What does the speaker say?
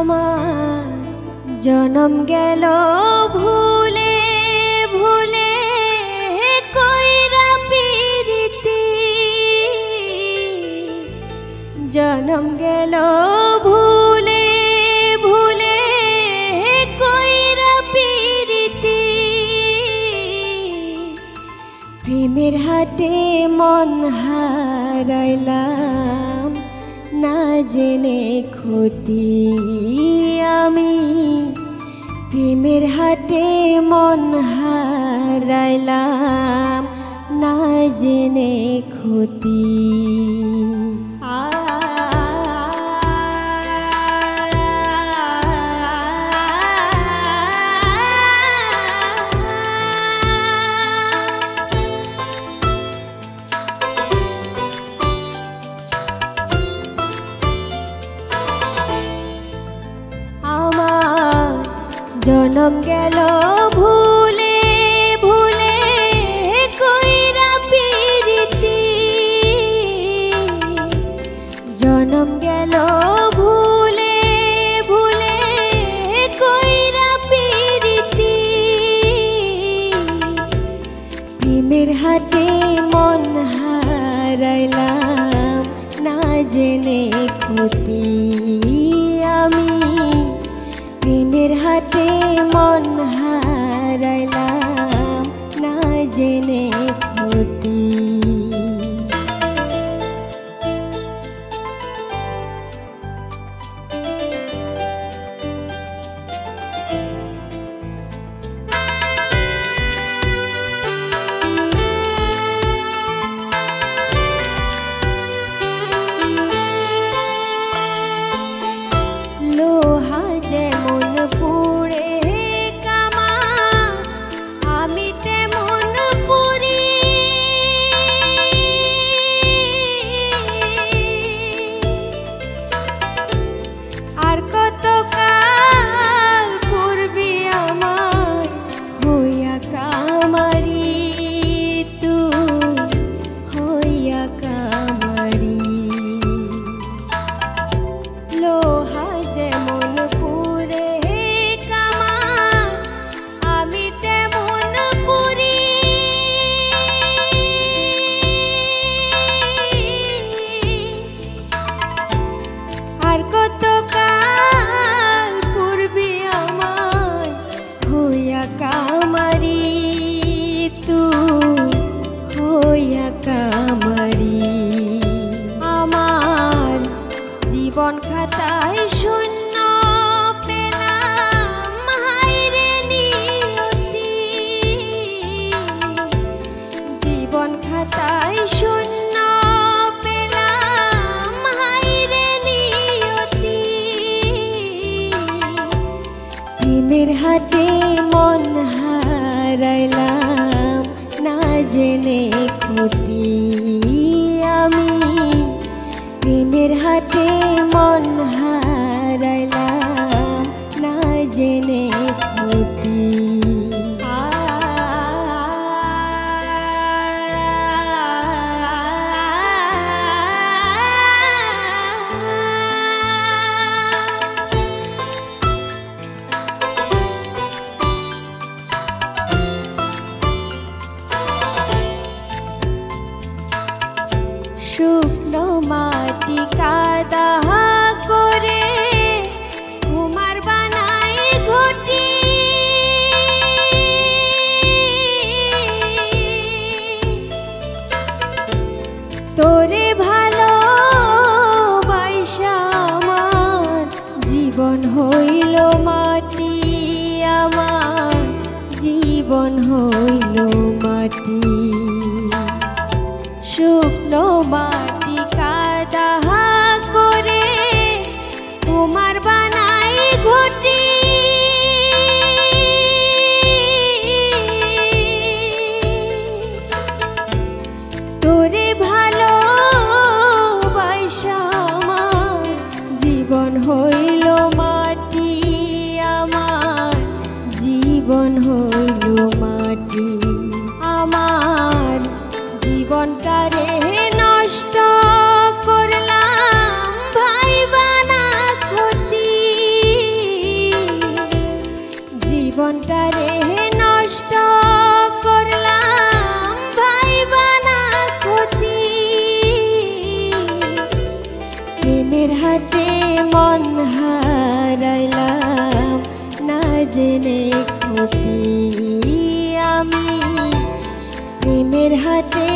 আমার জনম গেল ভুলে ভুলে কইরা পিরিতি, জনম গেল ভুলে ভুলে কইরা পিরিতি, প্রেমের হাটে মন হারাইলাম না জেনে ক্ষতি আমি, প্রেমের হাটে মন হারাইলাম না জেনে ক্ষতি। জনম গেল ভুলে ভুলে কইরা পিরিতি, জনম গেল ভুলে ভুলে কইরা পিরিতি, প্রেমের হাটে মন হারাইলাম না জেনে ক্ষতি আমি, প্রেমের হাটে মন হারাইলাম না জেনে ক্ষতি। লোহা যেমন পুড়ে কামা আমি তেমন পুরি, আর কত কাল পূর্বে আমার হইয়া কামারি, তুই হইয়া কামারি। লোহা যেমন পুড়ে কামা আমি তেমন পুরি, আর কত কাল পূর্বে আমার হইয়া কামারি, তুই হইয়া কামারি। আমার জীবন খাতায় শূন্য পেলাম হায়রে নিয়তি, জীবন খাতায় শূন্য পেলাম হায়রে নিয়তি, প্রেমের হাটে মন হারাইলাম না জেনে ক্ষতি আমি, প্রেমের হাটে মন হারাইলাম না জেনে ক্ষতি। শুকনো মাটি কাদা করে কুমার বানাই ঘটি, তোরে ভালোবাসা আমার জীবন হইল মাটি, আমার জীবন হইল মাটি। শুকনো মাটি কাদা করে কুমার বানাই ঘটি, তোরে ভালোবাসা আমার জীবন হইল মাটি, আমার জীবন হইল মাটি। আমার জীবনটারে নষ্ট করলাম ভাইবা না ক্ষতি, হাতে